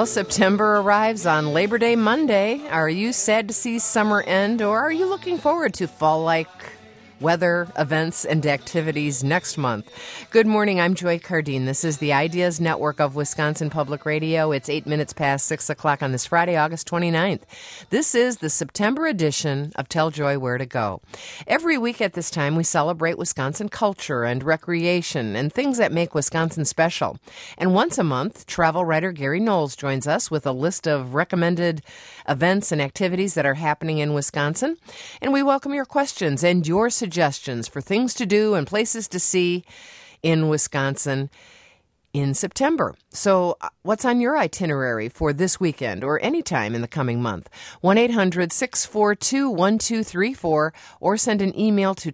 Well, September arrives on Labor Day Monday. Are you sad to see summer end, or are you looking forward to fall-like weather, events, and activities next month? Good morning, I'm Joy Cardine. This is the Ideas Network of Wisconsin Public Radio. It's 8 minutes past 6 o'clock on this Friday, August 29th. This is the September edition of Tell Joy Where to Go. Every week at this time, we celebrate Wisconsin culture and recreation and things that make Wisconsin special. And once a month, travel writer Gary Knowles joins us with a list of recommended events and activities that are happening in Wisconsin. And we welcome your questions and your suggestions for things to do and places to see in Wisconsin in September. So what's on your itinerary for this weekend or any time in the coming month? 1-800-642-1234 or send an email to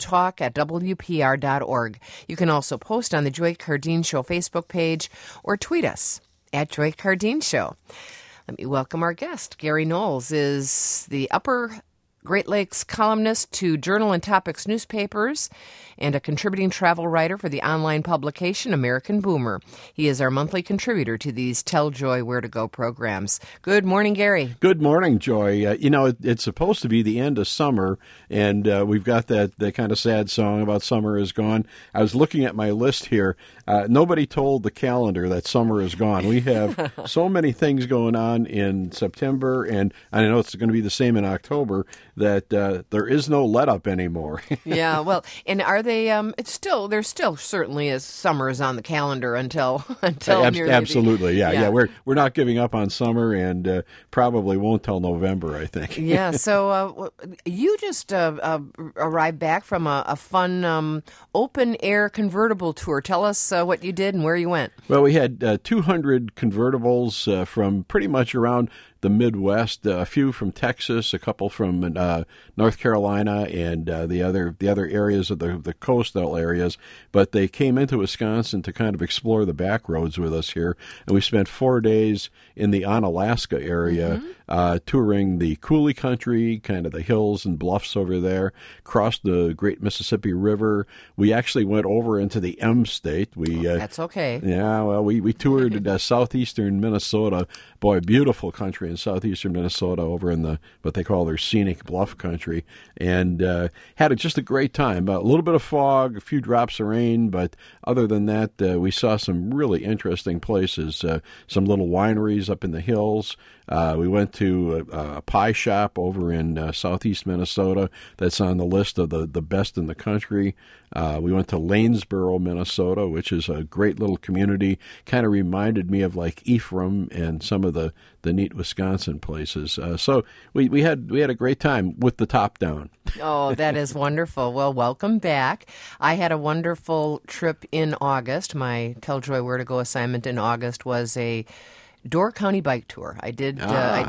talk@wpr.org. You can also post on the Joy Cardine Show Facebook page or tweet us at Joy Cardine Show. Let me welcome our guest. Gary Knowles is the Upper Great Lakes columnist to Journal and Topics newspapers and a contributing travel writer for the online publication American Boomer. He is our monthly contributor to these Tell Joy Where to Go programs. Good morning, Gary. Good morning, Joy. It's supposed to be the end of summer, and we've got that kind of sad song about summer is gone. I was looking at my list here. Nobody told the calendar that summer is gone. We have so many things going on in September, and I know it's going to be the same in October, that there is no let-up anymore. Yeah, well, and are they, there still certainly is summer is on the calendar until nearly absolutely, yeah. We're not giving up on summer, and probably won't till November, I think. Yeah, so you just arrived back from a fun open-air convertible tour. Tell us what you did and where you went. Well, we had 200 convertibles from pretty much around the Midwest, a few from Texas, a couple from North Carolina, and the other areas of the coastal areas. But they came into Wisconsin to kind of explore the back roads with us here, and we spent 4 days in the Onalaska area, touring the Coulee Country, kind of the hills and bluffs over there, crossed the Great Mississippi River. We actually went over into the M State. That's okay. Yeah, well, we toured southeastern Minnesota. Boy, beautiful country in southeastern Minnesota, over in what they call their scenic bluff country, and had just a great time. A little bit of fog, a few drops of rain, but other than that, we saw some really interesting places, some little wineries up in the hills. We went to a pie shop over in southeast Minnesota that's on the list of the best in the country. We went to Lanesboro, Minnesota, which is a great little community. Kind of reminded me of like Ephraim and some of the neat Wisconsin places. So we had a great time with the top down. Oh, that is wonderful. Well, welcome back. I had a wonderful trip in August. My Tell Joy Where to Go assignment in August was a Door County bike tour. I did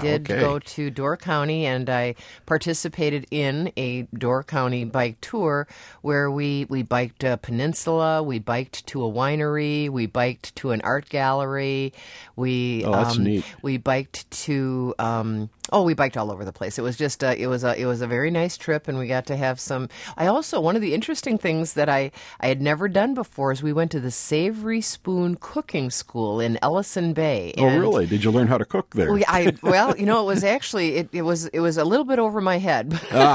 go to Door County, and I participated in a Door County bike tour where we biked a peninsula, we biked to a winery, we biked to an art gallery, that's neat. We biked to we biked all over the place. It was just it was a very nice trip, and we got to have some. One of the interesting things that I had never done before is we went to the Savory Spoon Cooking School in Ellison Bay. Oh, really? Did you learn how to cook there? It was actually it was a little bit over my head,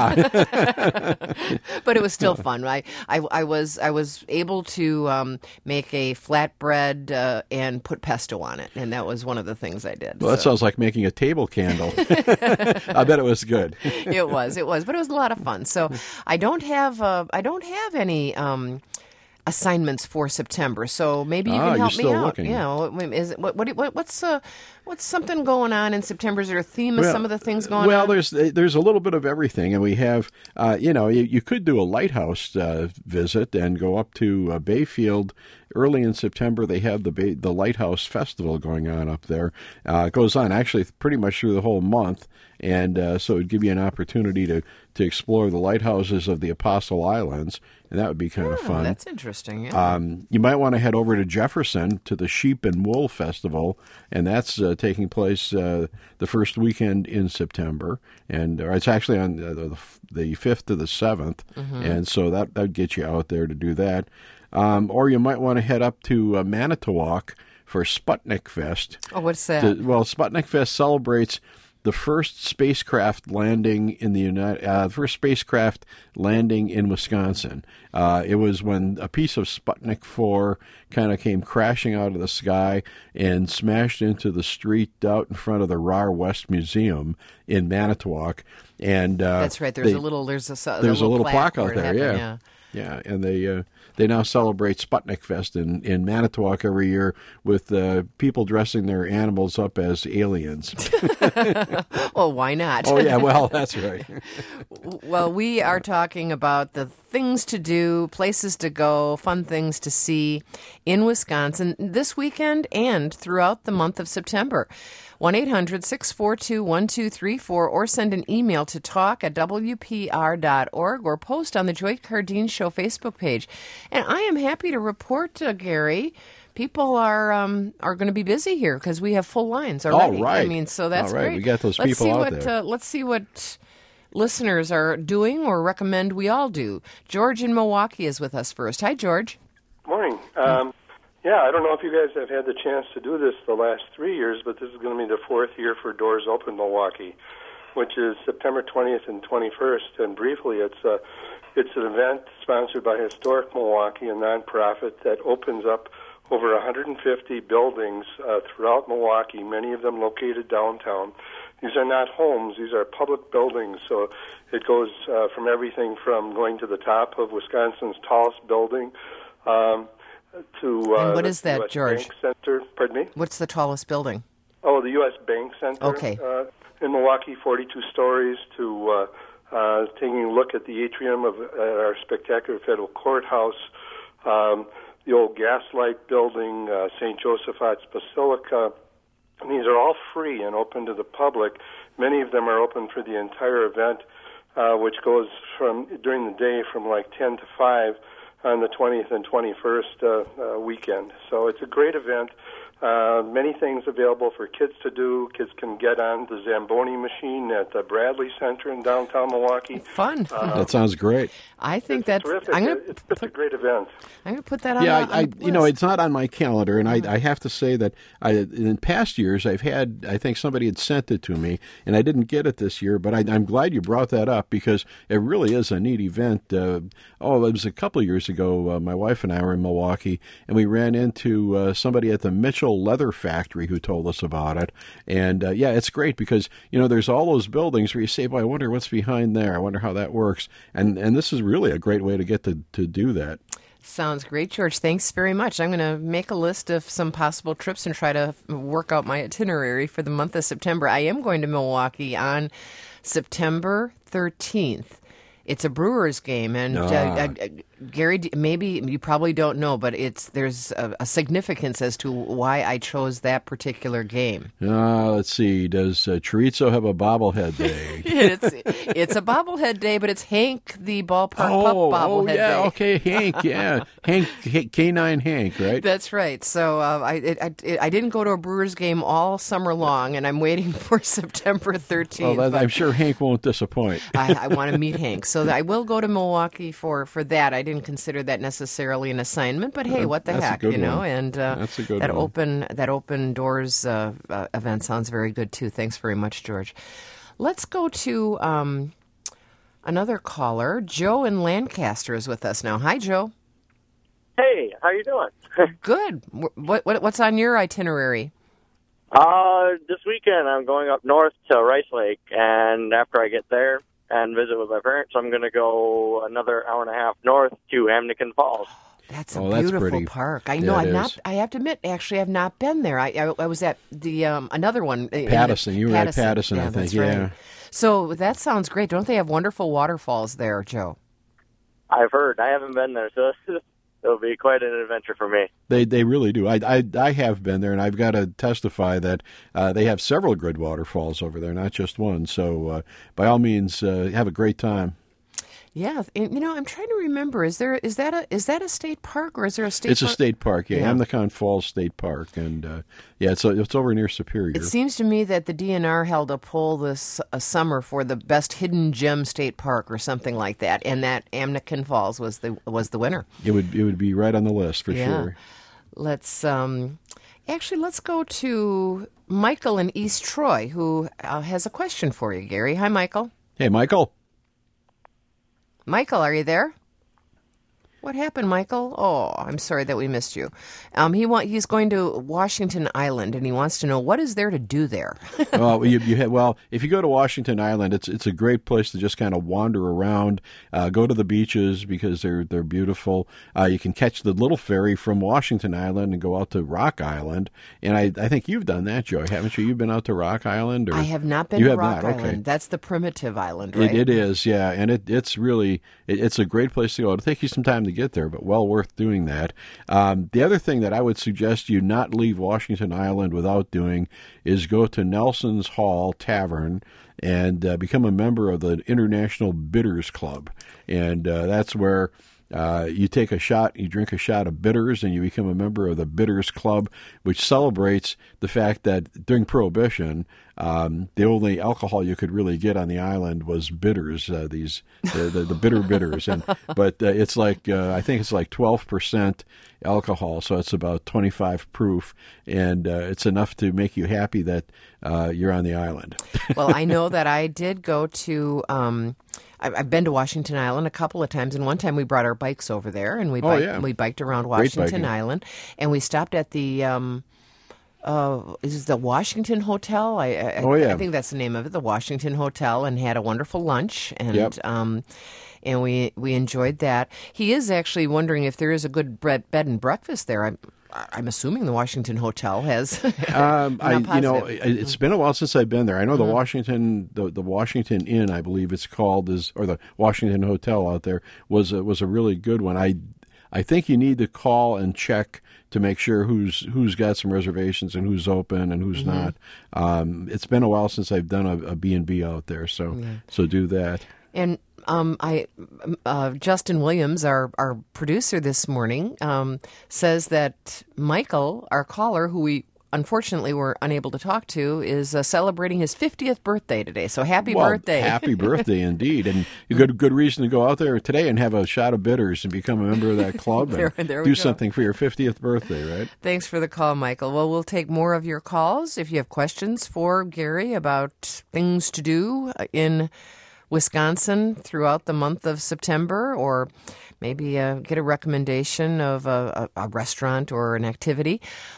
but it was still fun. I was able to make a flatbread and put pesto on it, and that was one of the things I did. Well, that sounds like making a table candle. I bet it was good. It was, but it was a lot of fun. So I don't have any assignments for September. So maybe you can help me out. Looking. What's something going on in September? Is there a theme of some of the things going on? Well, there's a little bit of everything, and we have you could do a lighthouse visit and go up to Bayfield. Early in September, they have the Lighthouse Festival going on up there. It goes on actually pretty much through the whole month, and so it would give you an opportunity to explore the lighthouses of the Apostle Islands, and that would be kind of fun. That's interesting. Yeah. You might want to head over to Jefferson to the Sheep and Wool Festival, and that's taking place the first weekend in September, and it's actually on the 5th to the 7th, and so that would get you out there to do that. Or you might want to head up to Manitowoc for Sputnik Fest. Oh, what's that? Well, Sputnik Fest celebrates the first spacecraft landing in Wisconsin. It was when a piece of Sputnik 4 kind of came crashing out of the sky and smashed into the street out in front of the RAR West Museum in Manitowoc. And that's right. There's a little plaque out there. Happened, yeah, and they now celebrate Sputnik Fest in Manitowoc every year with people dressing their animals up as aliens. Well, why not? Oh, yeah, well, that's right. Well, we are talking about the things to do, places to go, fun things to see in Wisconsin this weekend and throughout the month of September. 1-800-642-1234 or send an email to talk@wpr.org or post on the Joy Cardine Show Facebook page. And I am happy to report, Gary, people are going to be busy here because we have full lines already. Oh, right. I mean, so that's all right. great. We got those people out there. Let's see what listeners are doing or recommend we all do. George in Milwaukee is with us first. Hi, George. Morning. Yeah, I don't know if you guys have had the chance to do this the last 3 years, but this is going to be the fourth year for Doors Open Milwaukee, which is September 20th and 21st. And briefly, it's an event sponsored by Historic Milwaukee, a nonprofit that opens up over 150 buildings throughout Milwaukee, many of them located downtown. These are not homes, these are public buildings, so it goes from everything from going to the top of Wisconsin's tallest building to and what is that, US George? Bank Center. Pardon me? What's the tallest building? Oh, the U.S. Bank Center. Okay. In Milwaukee, 42 stories, to taking a look at the atrium of our spectacular federal courthouse, the old Gaslight building, St. Joseph's Basilica. And these are all free and open to the public. Many of them are open for the entire event, which goes during the day from like 10 to 5 on the 20th and 21st weekend. So it's a great event. Many things available for kids to do. Kids can get on the Zamboni machine at the Bradley Center in downtown Milwaukee. Fun. That sounds great. I think that's terrific. It's just a great event. I'm going to put that on. Yeah, on the list. it's not on my calendar, and I have to say that in past years I think somebody had sent it to me, and I didn't get it this year. But I'm glad you brought that up because it really is a neat event. It was a couple of years ago. My wife and I were in Milwaukee, and we ran into somebody at the Mitchell Leather Factory who told us about it. And it's great because there's all those buildings where you say, "Boy, I wonder what's behind there. I wonder how that works." And this is really a great way to get to do that. Sounds great, George. Thanks very much. I'm going to make a list of some possible trips and try to work out my itinerary for the month of September. I am going to Milwaukee on September 13th. It's a Brewers game, and Gary, maybe you probably don't know, but there's a significance as to why I chose that particular game. Let's see. Does Chorizo have a bobblehead day? It's a bobblehead day, but it's Hank the ballpark pup bobblehead day. Okay, Hank, yeah. Hank, K9 Hank, right? That's right. So I didn't go to a Brewers game all summer long, and I'm waiting for September 13th. Well, I'm sure Hank won't disappoint. I want to meet Hank. So I will go to Milwaukee for that. I didn't consider that necessarily an assignment, but hey, what the heck, And that's a good that open doors event sounds very good too. Thanks very much, George. Let's go to another caller. Joe in Lancaster is with us now. Hi, Joe. Hey, how you doing? Good. What's on your itinerary? This weekend I'm going up north to Rice Lake, and after I get there and visit with my parents, I'm going to go another hour and a half north to Amnican Falls. That's a beautiful park. I know. I have to admit, actually, I've not been there. I was at the another one. Patterson. You were at Patterson, I think. That's yeah. Right. So that sounds great. Don't they have wonderful waterfalls there, Joe? I've heard. I haven't been there, so it'll be quite an adventure for me. They really do. I have been there, and I've got to testify that they have several good waterfalls over there, not just one. So by all means, have a great time. Yeah, I'm trying to remember. Is that a state park or is there a state? It's park? a state park, yeah. Amnicon Falls State Park, and it's over near Superior. It seems to me that the DNR held a poll this summer for the best hidden gem state park or something like that, and that Amnicon Falls was the winner. It would be right on the list for sure. Let's Actually, let's go to Michael in East Troy, who has a question for you, Gary. Hi, Michael. Hey, Michael. Michael, are you there? What happened, Michael? Oh, I'm sorry that we missed you. He's going to Washington Island, and he wants to know what is there to do there. Well, if you go to Washington Island, it's a great place to just kind of wander around, go to the beaches because they're beautiful. You can catch the little ferry from Washington Island and go out to Rock Island. And I think you've done that, Joy, haven't you? You've been out to Rock Island? Or? I have not been to Rock Island. Okay. That's the primitive island, right? It is, yeah, and it's really it's a great place to go. It'll take you some time to get there, but well worth doing that. The other thing that I would suggest you not leave Washington Island without doing is go to Nelson's Hall Tavern and become a member of the International Bitters Club. And that's where you drink a shot of bitters, and you become a member of the Bitters Club, which celebrates the fact that during Prohibition, the only alcohol you could really get on the island was bitters, the bitter bitters. But it's like I think it's like 12% alcohol, so it's about 25 proof, and it's enough to make you happy that you're on the island. Well, I know that I did go to. I've been to Washington Island a couple of times, and one time we brought our bikes over there, and we biked around Washington Island, and we stopped at the is it the Washington Hotel? I think that's the name of it, the Washington Hotel, and had a wonderful lunch, and and we enjoyed that. He is actually wondering if there is a good bed and breakfast there. I'm assuming the Washington Hotel has. It's been a while since I've been there. I know the Washington Inn, I believe it's called, or the Washington Hotel out there was a really good one. I think you need to call and check to make sure who's got some reservations and who's open and who's not. It's been a while since I've done a B&B out there, so do that. And Justin Williams, our producer this morning, says that Michael, our caller, who we unfortunately were unable to talk to, is celebrating his 50th birthday today. So happy birthday. Happy birthday indeed. And you got a good reason to go out there today and have a shot of bitters and become a member of that club and do something for your 50th birthday, right? Thanks for the call, Michael. Well, we'll take more of your calls. If you have questions for Gary about things to do in Wisconsin throughout the month of September, or maybe get a recommendation of a restaurant or an activity,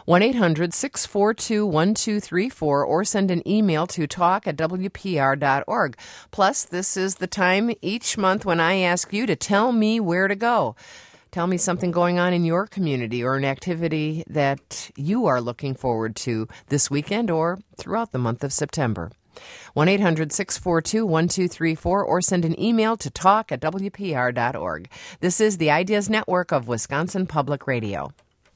1-800-642-1234, or send an email to talk@wpr.org. Plus, this is the time each month when I ask you to tell me where to go. Tell me something going on in your community or an activity that you are looking forward to this weekend or throughout the month of September. 1-800-642-1234, or send an email to talk@wpr.org. This is the Ideas Network of Wisconsin Public Radio.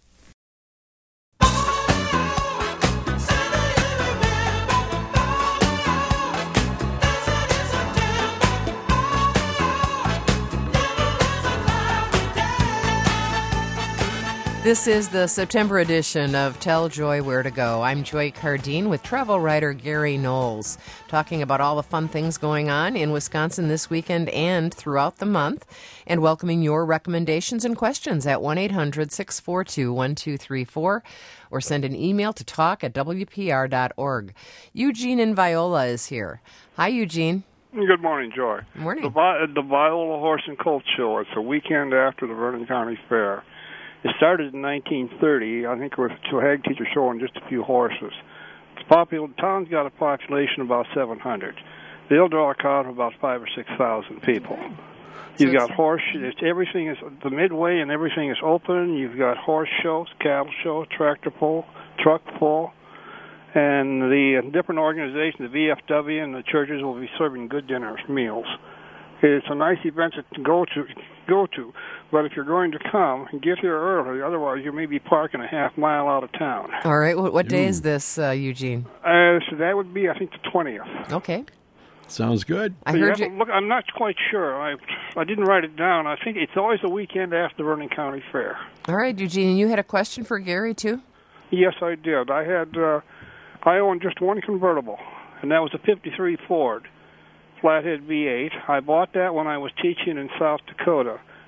This is the September edition of Tell Joy Where to Go. I'm Joy Cardine with travel writer Gary Knowles, talking about all the fun things going on in Wisconsin this weekend and throughout the month, and welcoming your recommendations and questions at 1-800-642-1234, or send an email to talk@wpr.org. Eugene in Viola is here. Hi, Eugene. Good morning, Joy. Morning. The Viola Horse and Colt Show. It's a weekend after the Vernon County Fair. It started in 1930, I think, with a hag teacher showing just a few horses. The town's got a population of about 700. They'll draw a crowd of about 5,000 or 6,000 people. You've got everything is the midway, and everything is open. You've got horse shows, cattle show, tractor pull, truck pull, and the different organizations, the VFW and the churches, will be serving good dinners, meals. It's a nice event to go to, but if you're going to come, get here early. Otherwise, you may be parking a half mile out of town. All right. What day is this, Eugene? So that would be, I think, the 20th. Okay. Sounds good. I heard you. Look, I'm not quite sure. I didn't write it down. I think it's always the weekend after the Vernon County Fair. All right, Eugene. You had a question for Gary, too? Yes, I did. I owned just one convertible, and that was a 53 Ford. Flathead V8. I bought that when I was teaching in South Dakota,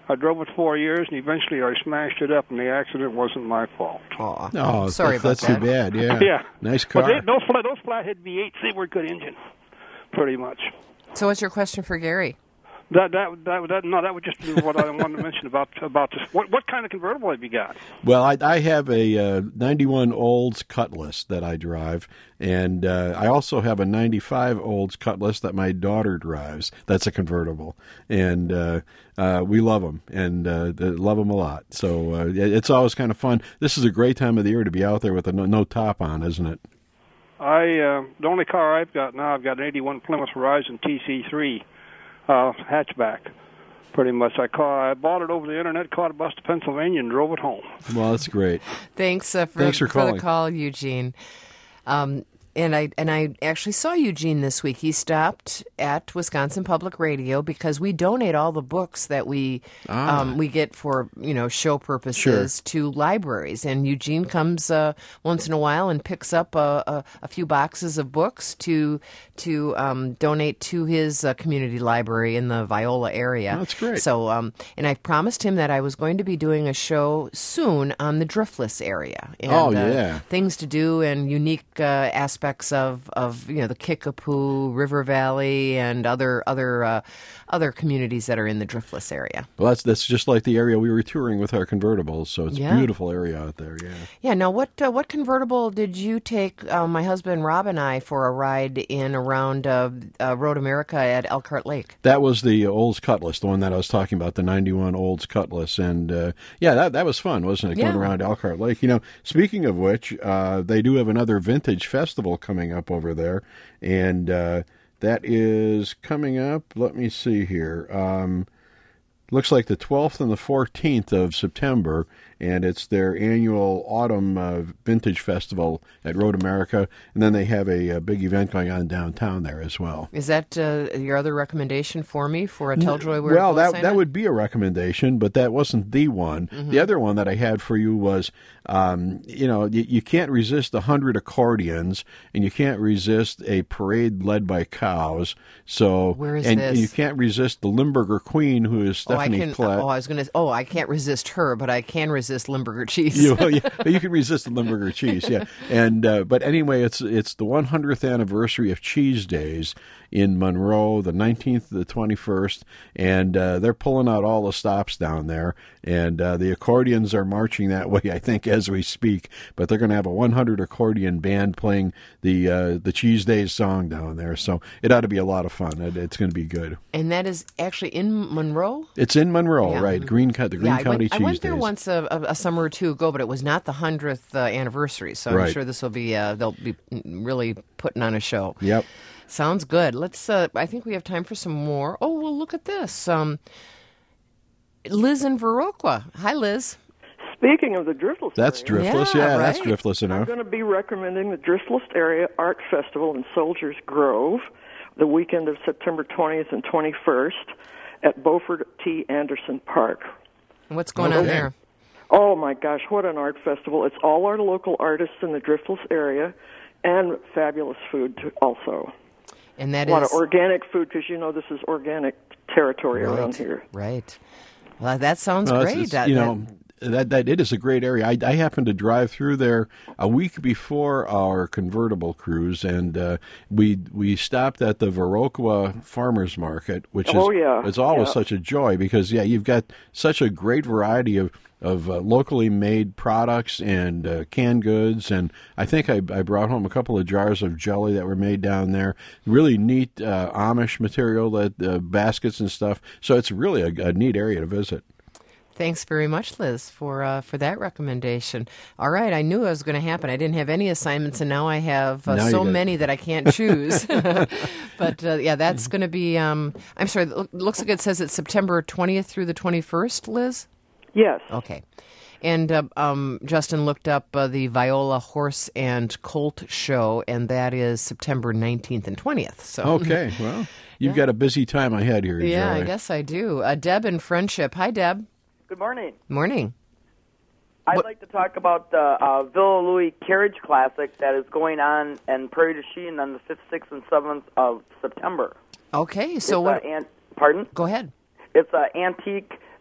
I drove it 4 years, and eventually I smashed it up, and the accident wasn't my fault. Aw. Oh, Sorry about that's that. too bad. Yeah. Yeah. Nice But car. those flathead V8s, they were good engine, pretty much. So what's your question for Gary? That would just be what I wanted to mention about this. What kind of convertible have you got? Well, I have a 91 Olds Cutlass that I drive, and I also have a 95 Olds Cutlass that my daughter drives. That's a convertible, and we love them, and love them a lot. So it's always kind of fun. This is a great time of the year to be out there with a no top on, isn't it? The only car I've got now, I've got an 81 Plymouth Horizon TC3 hatchback. Pretty much, I bought it over the internet, caught a bus to Pennsylvania, and drove it home. Well, that's great. Thanks for for calling. the call, Eugene. And I actually saw Eugene this week. He stopped at Wisconsin Public Radio because we donate all the books that we get for show purposes to libraries. And Eugene comes once in a while and picks up a few boxes of books to donate to his community library in the Viola area. Oh, that's great. So and I promised him that I was going to be doing a show soon on the Driftless area. And, things to do and unique aspects of the Kickapoo, River Valley, and other communities that are in the Driftless area. Well, that's just like the area we were touring with our convertibles. So it's a beautiful area out there. Yeah. Yeah. Now, what convertible did you take my husband Rob and I for a ride in around Road America at Elkhart Lake? That was the Olds Cutlass, the one that I was talking about, the 91 Olds Cutlass, and that was fun, wasn't it? Going around Elkhart Lake. Speaking of which, they do have another vintage festival coming up over there, and that is coming up. Let me see here. Looks like the 12th and the 14th of September, and it's their annual autumn vintage festival at Road America, and then they have a big event going on downtown there as well. Is that your other recommendation for me for a Telljoy? Well, that would be a recommendation, but that wasn't the one. Mm-hmm. The other one that I had for you was, you can't resist 100 accordions, and you can't resist a parade led by cows. So, where is this? And you can't resist the Limburger Queen, who is Stephanie Klett. I can't resist her, but I can resist Limburger cheese. You can resist the Limburger cheese, yeah. And but anyway, it's the 100th anniversary of Cheese Days in Monroe, the 19th to the 21st, and they're pulling out all the stops down there, and the accordions are marching that way, I think, as we speak. But they're going to have a 100 accordion band playing the Cheese Days song down there, so it ought to be a lot of fun. It's going to be good. And that is actually in Monroe? It's in Monroe, right? The Green County Cheese Days. I went there once a summer or two ago, but it was not the 100th anniversary, so I'm sure this will be they'll be really putting on a show. Yep. Sounds good. Let's. I think we have time for some more. Oh, well, look at this. Liz in Viroqua. Hi, Liz. Speaking of the Driftless That's area, Driftless, right? That's Driftless enough. I'm going to be recommending the Driftless Area Art Festival in Soldiers Grove the weekend of September 20th and 21st at Beaufort T. Anderson Park. What's going on there? Oh, my gosh, what an art festival. It's all our local artists in the Driftless area and fabulous food also. And that a lot of organic food, because this is organic territory around here. Right. Well, that sounds great. That it is a great area. I happened to drive through there a week before our convertible cruise, and we stopped at the Viroqua Farmers Market, which is always such a joy because you've got such a great variety of locally made products and canned goods, and I think I brought home a couple of jars of jelly that were made down there. Really neat Amish material, baskets and stuff. So it's really a neat area to visit. Thanks very much, Liz, for that recommendation. All right, I knew it was going to happen. I didn't have any assignments, and now I have so many that I can't choose. But that's going to be. I'm sorry. It looks like it says it's September 20th through the 21st, Liz. Yes. Okay. And Justin looked up the Viola Horse and Colt Show, and that is September 19th and 20th. So okay, well, you've got a busy time ahead here. Yeah, Joy. I guess I do. Deb in Friendship. Hi, Deb. Good morning. Morning. I'd like to talk about the Villa Louis Carriage Classic that is going on in Prairie du Chien on the 5th, 6th, and 7th of September. Okay, so pardon? Go ahead. It's an antique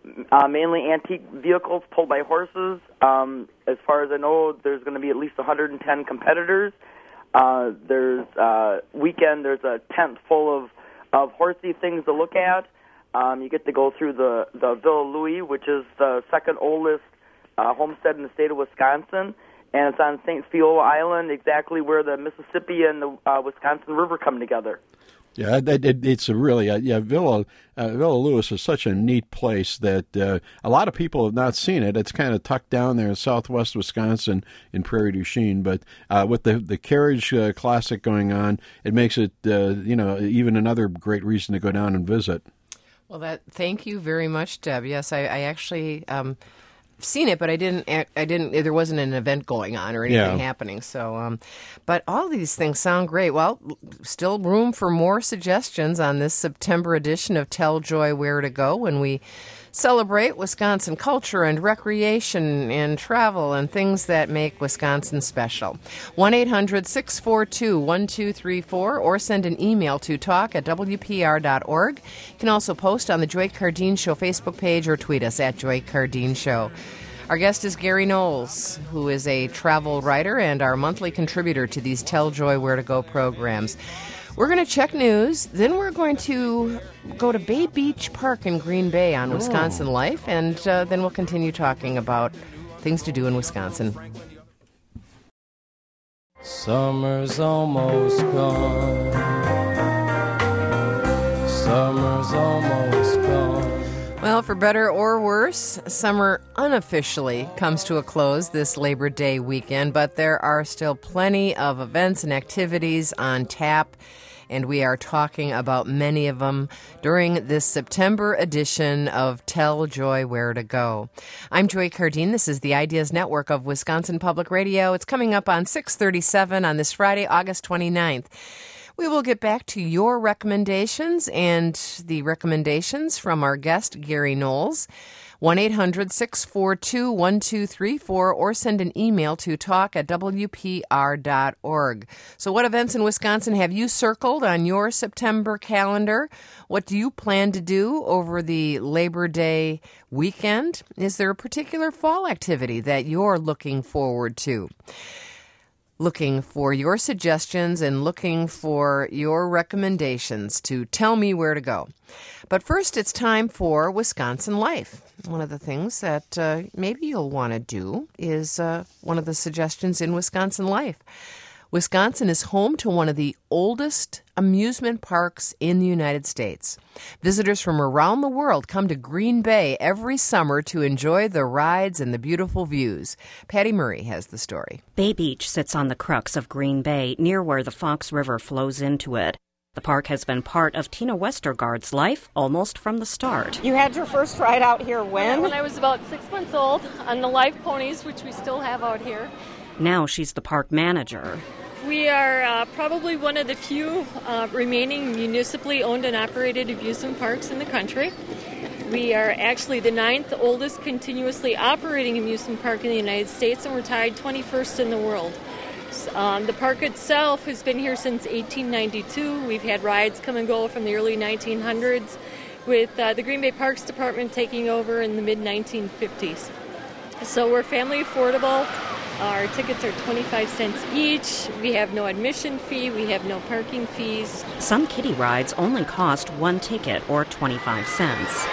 mainly antique vehicles pulled by horses. As far as I know, there's going to be at least 110 competitors. There's weekend. There's a tent full of horsey things to look at. You get to go through the Villa Louis, which is the second oldest homestead in the state of Wisconsin, and it's on St. Theo Island, exactly where the Mississippi and the Wisconsin River come together. Yeah, it's a really Villa Louis is such a neat place that a lot of people have not seen it. It's kind of tucked down there in southwest Wisconsin in Prairie du Chien, but with the Carriage Classic going on, it makes it even another great reason to go down and visit. Well, thank you very much, Deb. Yes, I actually seen it, but I didn't. There wasn't an event going on or anything happening. So, but all these things sound great. Well, still room for more suggestions on this September edition of Tell Joy Where to Go when we celebrate Wisconsin culture and recreation and travel and things that make Wisconsin special. 1-800-642-1234 or send an email to talk@wpr.org. You can also post on the Joy Cardine Show Facebook page or tweet us at Joy Cardine Show. Our guest is Gary Knowles, who is a travel writer and our monthly contributor to these Tell Joy Where to Go programs. We're going to check news, then we're going to go to Bay Beach Park in Green Bay on Wisconsin Life, and then we'll continue talking about things to do in Wisconsin. Summer's almost gone. Summer's almost gone. Well, for better or worse, summer unofficially comes to a close this Labor Day weekend, but there are still plenty of events and activities on tap, and we are talking about many of them during this September edition of Tell Joy Where to Go. I'm Joy Cardine. This is the Ideas Network of Wisconsin Public Radio. It's coming up on 6:37 on this Friday, August 29th. We will get back to your recommendations and the recommendations from our guest, Gary Knowles. 1-800-642-1234 or send an email to talk@wpr.org. So what events in Wisconsin have you circled on your September calendar? What do you plan to do over the Labor Day weekend? Is there a particular fall activity that you're looking forward to? Looking for your suggestions and looking for your recommendations to tell me where to go. But first, it's time for Wisconsin Life. One of the things that maybe you'll want to do is one of the suggestions in Wisconsin Life. Wisconsin is home to one of the oldest amusement parks in the United States. Visitors from around the world come to Green Bay every summer to enjoy the rides and the beautiful views. Patty Murray has the story. Bay Beach sits on the crux of Green Bay, near where the Fox River flows into it. The park has been part of Tina Westergaard's life almost from the start. You had your first ride out here when? When I was about 6 months old on the live ponies, which we still have out here. Now she's the park manager. We are probably one of the few remaining municipally owned and operated amusement parks in the country. We are actually the 9th oldest continuously operating amusement park in the United States, and we're tied 21st in the world. The park itself has been here since 1892. We've had rides come and go from the early 1900s, with the Green Bay Parks Department taking over in the mid-1950s. So we're family affordable. Our tickets are 25 cents each. We have no admission fee. We have no parking fees. Some kiddie rides only cost one ticket or 25 cents.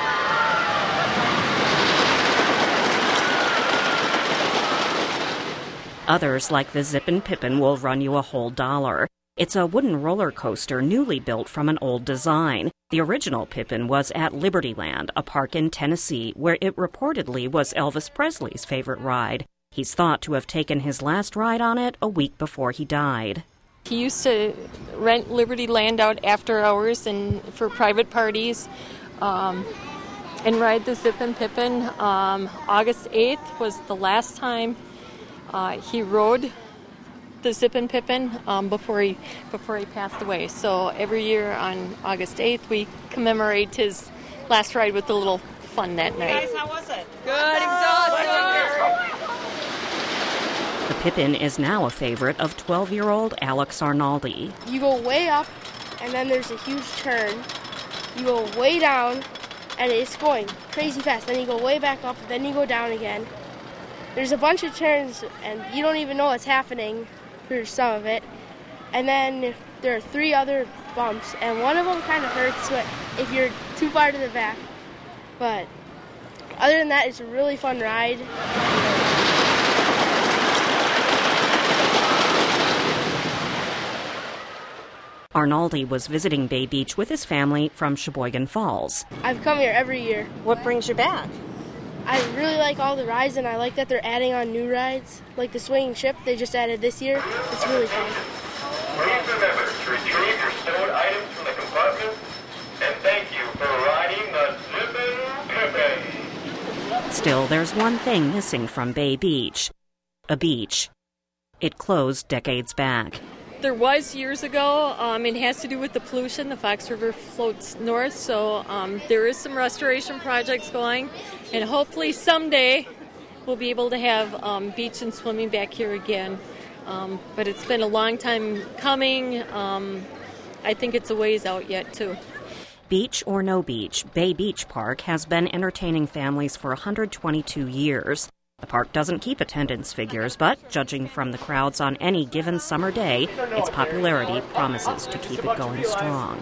Others, like the Zippin' Pippin, will run you a whole $1. It's a wooden roller coaster newly built from an old design. The original Pippin was at Libertyland, a park in Tennessee, where it reportedly was Elvis Presley's favorite ride. He's thought to have taken his last ride on it a week before he died. He used to rent Libertyland out after hours and for private parties and ride the Zippin' Pippin. August 8th was the last time he rode the Zippin' Pippin before he passed away. So every year on August 8th, we commemorate his last ride with a little fun that night. Hey guys, how was it? Good, exhausting. The Pippin is now a favorite of 12-year-old Alex Arnaldi. You go way up, and then there's a huge turn. You go way down, and it's going crazy fast. Then you go way back up, then you go down again. There's a bunch of turns, and you don't even know what's happening for some of it. And then there are 3 other bumps, and one of them kind of hurts if you're too far to the back. But other than that, it's a really fun ride. Arnaldi was visiting Bay Beach with his family from Sheboygan Falls. I've come here every year. What brings you back? I really like all the rides, and I like that they're adding on new rides, like the swinging ship they just added this year. It's really fun. Please remember to retrieve your stored items from the compartment, and thank you for riding the Zippin' Pippin'. Still, there's one thing missing from Bay Beach. A beach. It closed decades back. There was years ago. It has to do with the pollution. The Fox River floats north, so there is some restoration projects going, and hopefully someday we'll be able to have beach and swimming back here again. But it's been a long time coming. I think it's a ways out yet, too. Beach or no beach, Bay Beach Park has been entertaining families for 122 years. The park doesn't keep attendance figures, but judging from the crowds on any given summer day, its popularity promises to keep it going strong.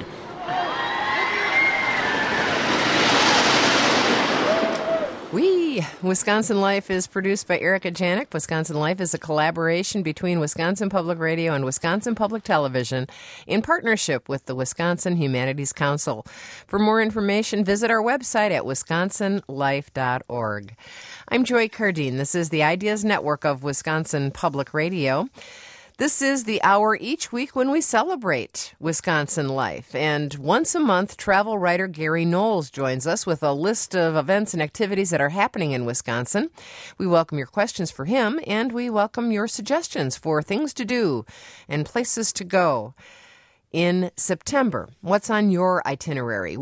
Wisconsin Life is produced by Erica Janik. Wisconsin Life is a collaboration between Wisconsin Public Radio and Wisconsin Public Television in partnership with the Wisconsin Humanities Council. For more information, visit our website at wisconsinlife.org. I'm Joy Cardine. This is the Ideas Network of Wisconsin Public Radio. This is the hour each week when we celebrate Wisconsin life. And once a month, travel writer Gary Knowles joins us with a list of events and activities that are happening in Wisconsin. We welcome your questions for him, and we welcome your suggestions for things to do and places to go in September. What's on your itinerary?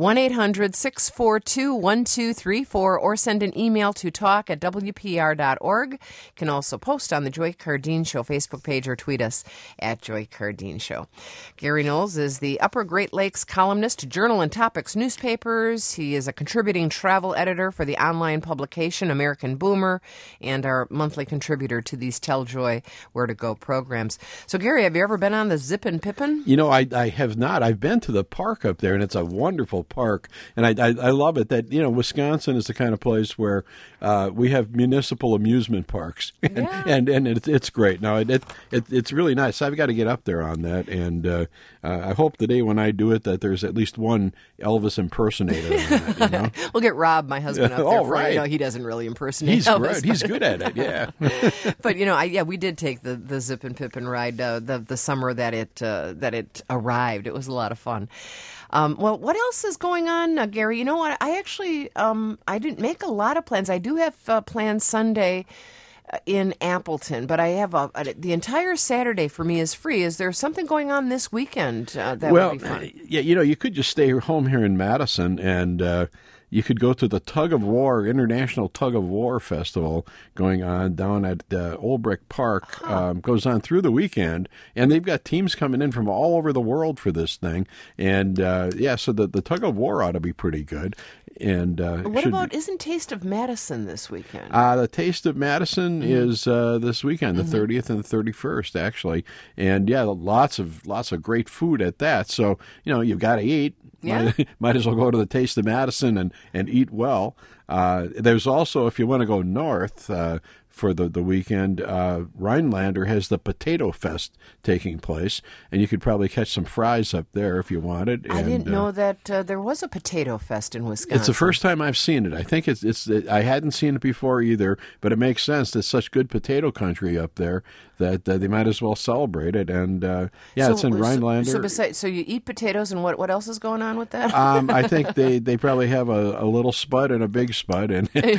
1-800-642-1234 or send an email to talk@wpr.org. You can also post on the Joy Cardine Show Facebook page or tweet us at Joy Cardine Show. Gary Knowles is the Upper Great Lakes columnist to Journal and Topics newspapers. He is a contributing travel editor for the online publication American Boomer and our monthly contributor to these Tell Joy Where to Go programs. So, Gary, have you ever been on the Zippin' Pippin? You know, I have not. I've been to the park up there, and it's a wonderful park. And I love it that, you know, Wisconsin is the kind of place where we have municipal amusement parks. and it's great. Now, it's really nice. I've got to get up there on that. And I hope the day when I do it that there's at least one Elvis impersonator on that, you know? We'll get Rob, my husband, up there. Right. He doesn't really impersonate He's Elvis. Great. He's good at it, yeah. But, you know, we did take the Zippin' Pippin ride the summer that it arrived. It was a lot of fun. Well, what else is going on, Gary? You know what? I actually I didn't make a lot of plans. I do have plans Sunday in Appleton, but I have the entire Saturday for me is free. Is there something going on this weekend that would be fun? Yeah, you know, you could just stay home here in Madison and you could go to the International Tug of War Festival going on down at Old Brick Park. Goes on through the weekend, and they've got teams coming in from all over the world for this thing. And, so the Tug of War ought to be pretty good. And what about, isn't Taste of Madison this weekend? The Taste of Madison is this weekend, the 30th and the 31st, actually. And, yeah, lots of great food at that. So, you know, you've got to eat. Yeah. Might as well go to the Taste of Madison and eat well. There's also, if you want to go north for the weekend, Rhinelander has the Potato Fest taking place, and you could probably catch some fries up there if you wanted. I didn't know that there was a Potato Fest in Wisconsin. It's the first time I've seen it. I think it's I hadn't seen it before either, but it makes sense. It's such good potato country up there that they might as well celebrate it. And it's in Rhinelander. So you eat potatoes, and what else is going on with that? I think they probably have a little spud and a big spud, and they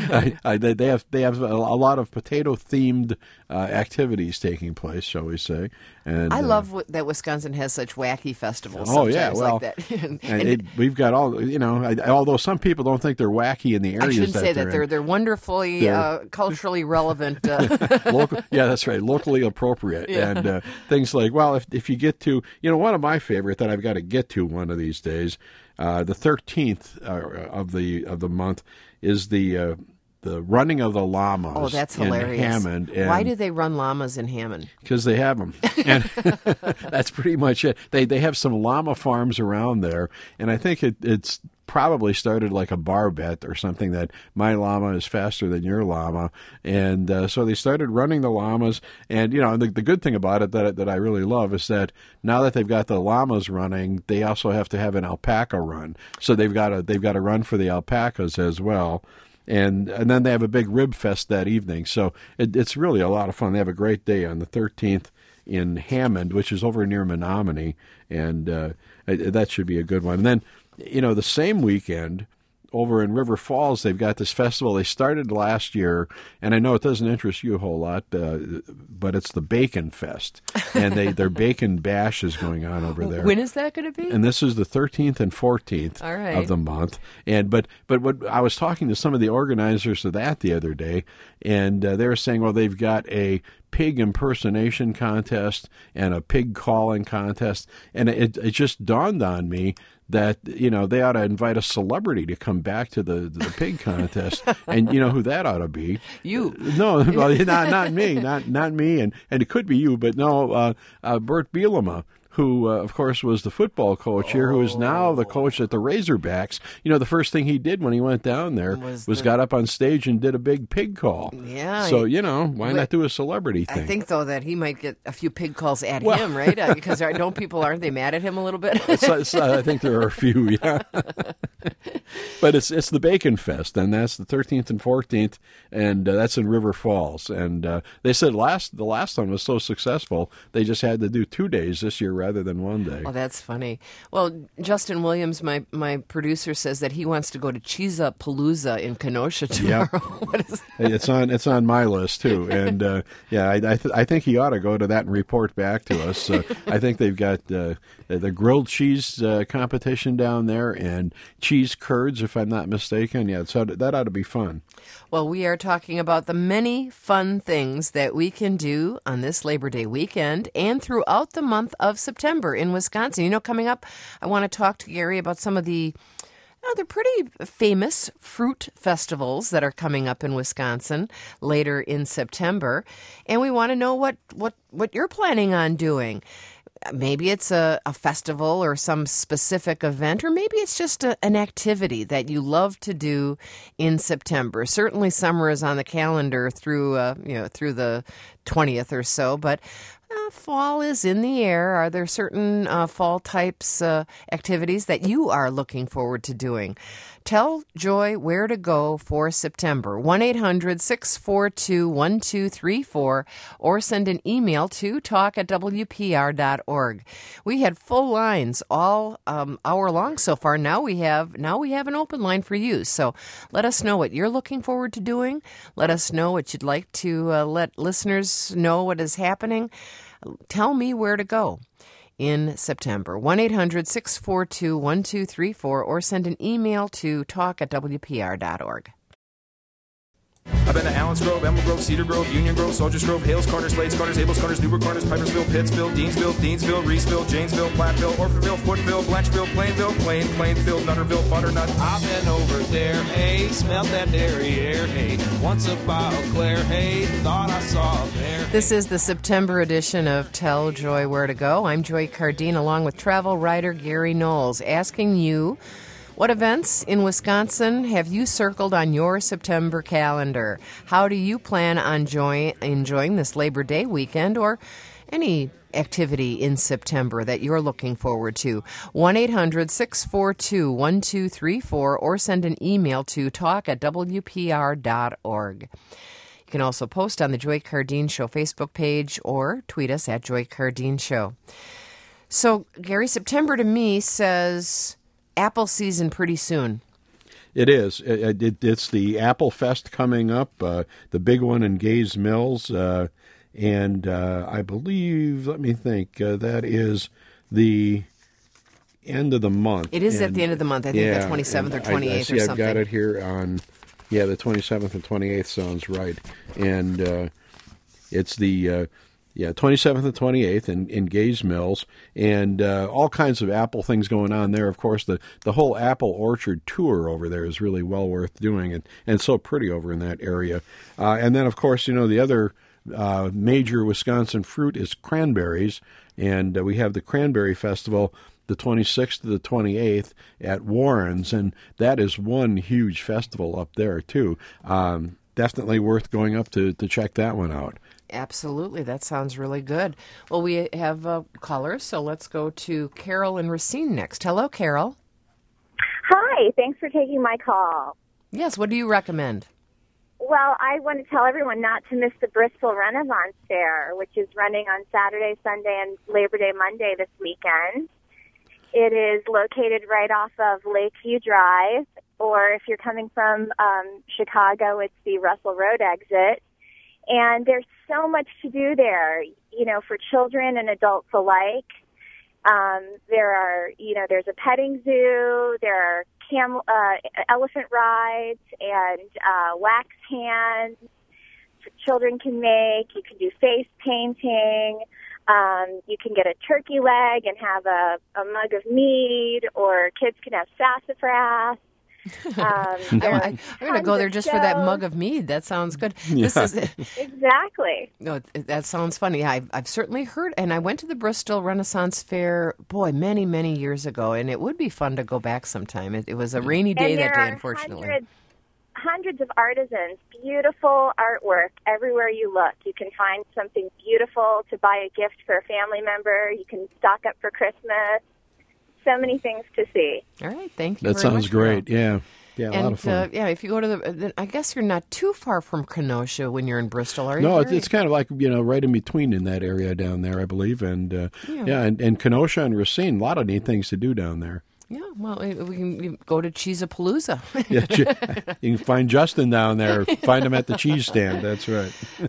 have a lot of potato themed activities taking place, shall we say? And I love that Wisconsin has such wacky festivals. Oh yeah, well, like that. We've got all, you know. Although some people don't think they're wacky in the areas. I shouldn't say that they're wonderfully culturally relevant. Local, yeah, that's right. Locally appropriate, and things like, well, if you get to, you know, one of my favorite that I've got to get to one of these days. The 13th of the month is the running of the llamas. Oh, that's in hilarious. Hammond. And why do they run llamas in Hammond? because they have them, and that's pretty much it. They have some llama farms around there, and I think it's probably started like a bar bet or something that my llama is faster than your llama, and so they started running the llamas. And the good thing about it that I really love is that now that they've got the llamas running, they also have to have an alpaca run. So they've got to run for the alpacas as well. And then they have a big rib fest that evening. So it's really a lot of fun. They have a great day on the 13th in Hammond, which is over near Menominee, and that should be a good one. And then, the same weekend over in River Falls, they've got this festival. They started last year, and I know it doesn't interest you a whole lot, but it's the Bacon Fest, and their Bacon Bash is going on over there. When is that going to be? And this is the 13th and 14th of the month. And but what I was talking to some of the organizers of that the other day, and they were saying, well, they've got a pig impersonation contest and a pig calling contest, and it just dawned on me that they ought to invite a celebrity to come back to the pig contest, and you know who that ought to be? You? No, well, not me, not me, and it could be you, but no, Bert Bielema, who, of course, was the football coach here, who is now the coach at the Razorbacks. The first thing he did when he went down there was got up on stage and did a big pig call. Yeah. So, why not do a celebrity thing? I think, though, that he might get a few pig calls at him, right? Because aren't they mad at him a little bit? I think there are a few, yeah. But it's the Bacon Fest, and that's the 13th and 14th, and that's in River Falls. And they said the last one was so successful, they just had to do 2 days this year rather than one day. Oh, that's funny. Well, Justin Williams, my producer, says that he wants to go to Cheesa-Palooza in Kenosha tomorrow. Yep. It's on my list too, and I think he ought to go to that and report back to us. I think they've got the grilled cheese competition down there and cheese curds, if I'm not mistaken. Yeah, so that ought to be fun. Well, we are talking about the many fun things that we can do on this Labor Day weekend and throughout the month of September in Wisconsin. Coming up, I want to talk to Gary about some of the they're pretty famous fruit festivals that are coming up in Wisconsin later in September. And we want to know what you're planning on doing. Maybe it's a festival or some specific event, or maybe it's just an activity that you love to do in September. Certainly summer is on the calendar through the 20th or so, but fall is in the air. Are there certain fall types activities that you are looking forward to doing? Tell Joy where to go for September. 1-800-642-1234 or send an email to talk@wpr.org. We had full lines all hour long so far. Now we have an open line for you. So let us know what you're looking forward to doing. Let us know what you'd like to let listeners know what is happening. Tell me where to go in September. 1-800-642-1234 or send an email to talk@wpr.org. I've been to Allens Grove, Emerald Grove, Cedar Grove, Union Grove, Soldiers Grove, Hales Corners, Slades Corners, Abels Corners, Newburgh Corners, Pipersville, Pittsville, Deansville, Reesville, Janesville, Platteville, Orfordville, Footville, Blancheville, Plainville, Plainfield, Nutterville, Butternut. I've been over there, hey, smelled that dairy air, hey, once about Claire, hey, thought I saw a bear. This is the September edition of Tell Joy Where to Go. I'm Joy Cardine along with travel writer Gary Knowles, asking you, what events in Wisconsin have you circled on your September calendar? How do you plan on enjoying this Labor Day weekend or any activity in September that you're looking forward to? 1-800-642-1234 or send an email to talk@wpr.org. You can also post on the Joy Cardine Show Facebook page or tweet us at Joy Cardine Show. So, Gary, September to me says apple season pretty soon. It is. It's the Apple Fest coming up, the big one in Gays Mills, and I believe, let me think, that is the end of the month. It is at the end of the month. I think the 27th or 28th or something. I've got it here on, the 27th and 28th sounds right. And it's the Yeah, 27th and 28th in Gays Mills, and all kinds of Apple things going on there. Of course, the whole Apple Orchard tour over there is really well worth doing, and it's so pretty over in that area. And then, of course, the other major Wisconsin fruit is cranberries, and we have the Cranberry Festival the 26th to the 28th at Warren's, and that is one huge festival up there, too. Definitely worth going up to check that one out. Absolutely. That sounds really good. Well, we have callers, so let's go to Carol in Racine next. Hello, Carol. Hi. Thanks for taking my call. Yes, what do you recommend? Well, I want to tell everyone not to miss the Bristol Renaissance Fair, which is running on Saturday, Sunday, and Labor Day Monday this weekend. It is located right off of Lakeview Drive, or if you're coming from Chicago, it's the Russell Road exit. And there's so much to do there, for children and adults alike. There's a petting zoo, there are elephant rides and wax hands children can make. You can do face painting. You can get a turkey leg and have a mug of mead, or kids can have sassafras. I'm going to go there just for that mug of mead. That sounds good. Yeah. Exactly. No, that sounds funny. I've certainly heard, and I went to the Bristol Renaissance Fair, many, many years ago, and it would be fun to go back sometime. It was a rainy day that day, unfortunately. Hundreds of artisans, beautiful artwork everywhere you look. You can find something beautiful to buy a gift for a family member. You can stock up for Christmas. So many things to see. All right, thank you. That sounds great. Yeah, a lot of fun. If you go to I guess you're not too far from Kenosha when you're in Bristol, are you? No, it's kind of like right in between in that area down there, I believe, and and Kenosha and Racine, a lot of neat things to do down there. Yeah, well, we can go to Cheesapalooza. You can find Justin down there. Find him at the cheese stand. That's right.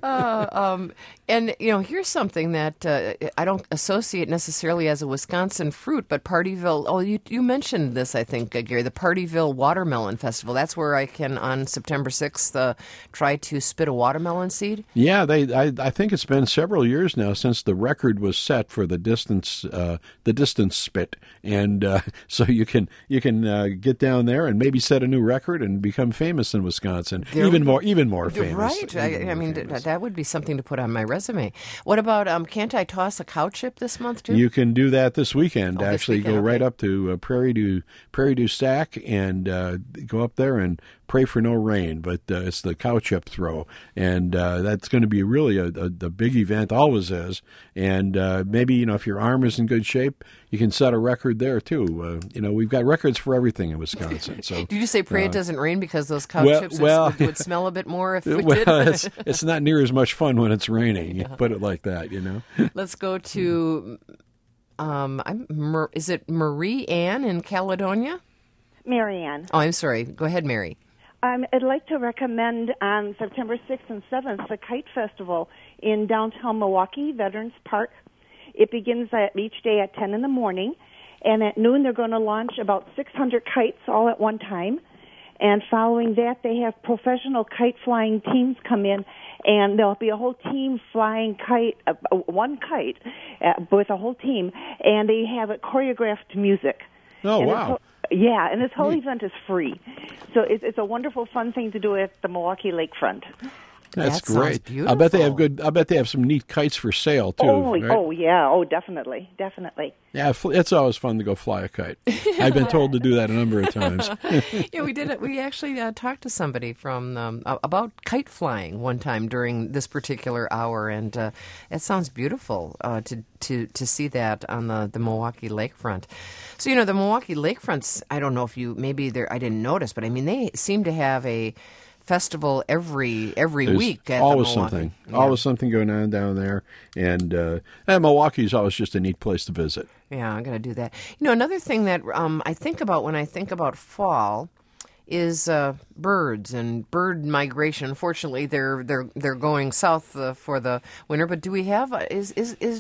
And here's something that I don't associate necessarily as a Wisconsin fruit, but Partyville. Oh, you mentioned this, I think, Gary. The Partyville Watermelon Festival. That's where I can, on September 6th, try to spit a watermelon seed. Yeah, I think it's been several years now since the record was set for the distance spit, and so you can get down there and maybe set a new record and become famous in Wisconsin, even more famous. Right. I mean, that would be something to put on my resume. What about can't I toss a cow chip this month too? You can do that this weekend. Actually, go right up to Prairie du Sac and go up there and pray for no rain. But it's the cow chip throw, and that's going to be really a big event. Always is. And maybe if your arm is in good shape, you can set a record there too. We've got records for everything in Wisconsin. So did you say pray it doesn't rain because those cow chips would smell a bit more if it did? It's not near as much fun when it's raining. You put it like that, Let's go to is it Marie Ann in Caledonia? Mary Ann. Oh, I'm sorry. Go ahead, Mary. I'd like to recommend on September 6th and 7th the Kite Festival in downtown Milwaukee, Veterans Park. It begins each day at 10 in the morning, and at noon they're going to launch about 600 kites all at one time. And following that, they have professional kite flying teams come in, and there'll be a whole team flying one kite with a whole team, and they have it choreographed to music. Oh, wow. And this whole event is free. So it's a wonderful, fun thing to do at the Milwaukee Lakefront. That's great. Beautiful. I bet they have some neat kites for sale too. Definitely. Yeah, it's always fun to go fly a kite. I've been told to do that a number of times. Yeah, we did it. We actually talked to somebody from about kite flying one time during this particular hour, and it sounds beautiful to see that on the Milwaukee Lakefront. So the Milwaukee Lakefronts. I don't know if I didn't notice, but I mean they seem to have a festival every week at always the Milwaukee. Something. Yeah. Always something going on down there, and Milwaukee's always just a neat place to visit. Yeah, I'm going to do that. Another thing that I think about when I think about fall is birds and bird migration. Unfortunately, they're going south for the winter. But do we have is the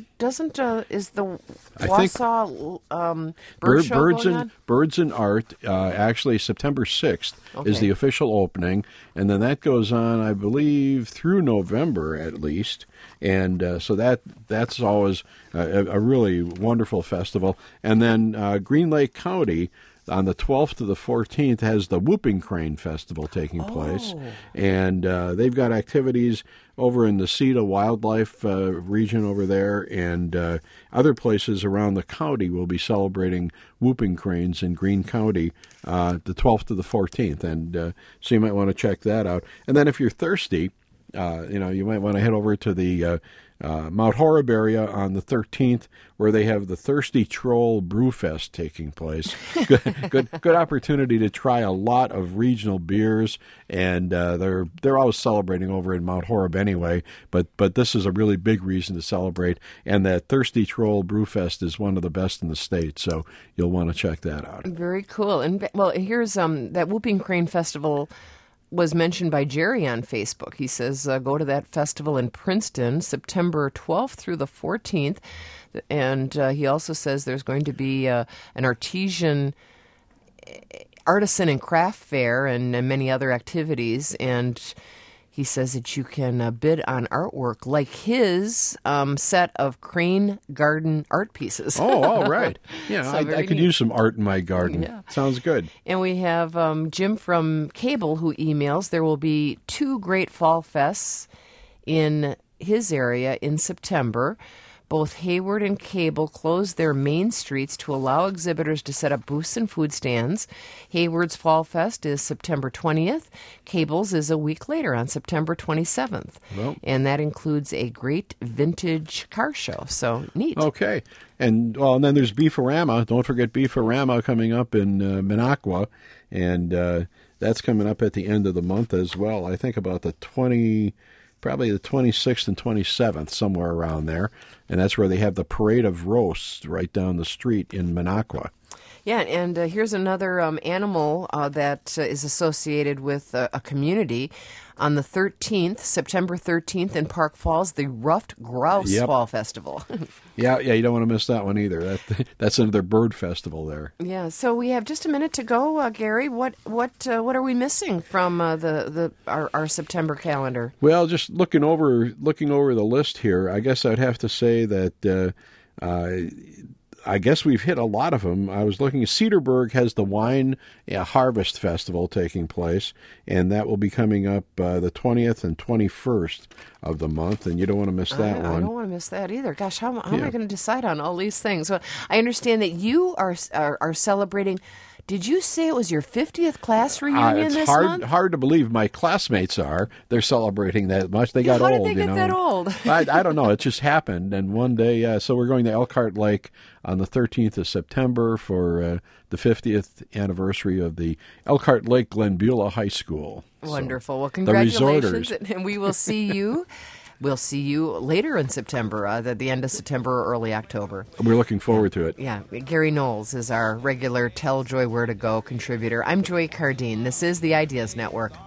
Wausau bird show going on? Birds and Art? Actually, September 6th is the official opening, and then that goes on, I believe, through November at least. And so that's always a really wonderful festival. And then Green Lake County, on the 12th to the 14th, has the Whooping Crane Festival taking place. And they've got activities over in the CETA Wildlife region over there, and other places around the county will be celebrating whooping cranes in Greene County the 12th to the 14th. And so you might want to check that out. And then if you're thirsty, you might want to head over to the Mount Horeb area on the 13th, where they have the Thirsty Troll Brewfest taking place. Good opportunity to try a lot of regional beers, and they're always celebrating over in Mount Horeb anyway. But this is a really big reason to celebrate, and that Thirsty Troll Brewfest is one of the best in the state, so you'll want to check that out. Very cool. And well, here's that Whooping Crane Festival was mentioned by Jerry on Facebook. He says, go to that festival in Princeton, September 12th through the 14th. And he also says there's going to be an artisan and craft fair and many other activities. And he says that you can bid on artwork like his set of Crane Garden art pieces. Oh, all right. Yeah, So I could use some art in my garden. Yeah. Sounds good. And we have Jim from Cable who emails. There will be 2 great fall fests in his area in September. Both Hayward and Cable closed their main streets to allow exhibitors to set up booths and food stands. Hayward's Fall Fest is September 20th. Cable's is a week later on September 27th. Well. And that includes a great vintage car show. So neat. Okay. And then there's Beefarama. Don't forget Beefarama coming up in Minocqua. And that's coming up at the end of the month as well. I think about probably the 26th and 27th, somewhere around there. And that's where they have the Parade of Roasts right down the street in Minocqua. Yeah, and here's another animal that is associated with a community. On the 13th, September 13th in Park Falls, the Ruffed Grouse Fall Festival. Yeah, you don't want to miss that one either. That's another bird festival there. Yeah, so we have just a minute to go, Gary. What are we missing from our September calendar? Well, just looking over the list here, I guess I'd have to say that I guess we've hit a lot of them. I was looking. Cedarburg has the Wine Harvest Festival taking place, and that will be coming up the 20th and 21st of the month, and you don't want to miss that one. I don't want to miss that either. Gosh, how am I going to decide on all these things? Well, I understand that you are celebrating. Did you say it was your 50th class reunion this month? It's hard to believe my classmates are. They're celebrating that much. They got old. How did they get that old? I don't know. It just happened. And one day, so we're going to Elkhart Lake on the 13th of September for the 50th anniversary of the Elkhart Lake Glenbeulah High School. Wonderful. Well, congratulations. And we will see you. We'll see you later in September, at the end of September or early October. We're looking forward to it. Yeah. Gary Knowles is our regular Tell Joy Where to Go contributor. I'm Joy Cardine. This is the Ideas Network.